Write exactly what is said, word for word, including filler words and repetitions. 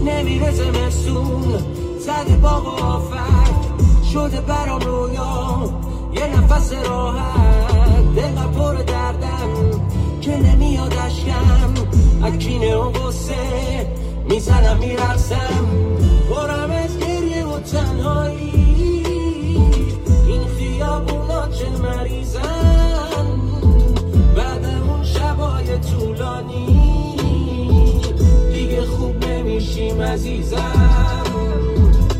نمیرسه مسون زده باغ و آفت شده برام رویا یه نفس راحت دلم پر دردم که نمیاد اشکم اکینه و غصه میزنم میرقصم برم از گریه و تنهایی این خیابونا چه مریضن بعد اون شبای طولانی دیگه خوب نمیشیم عزیزم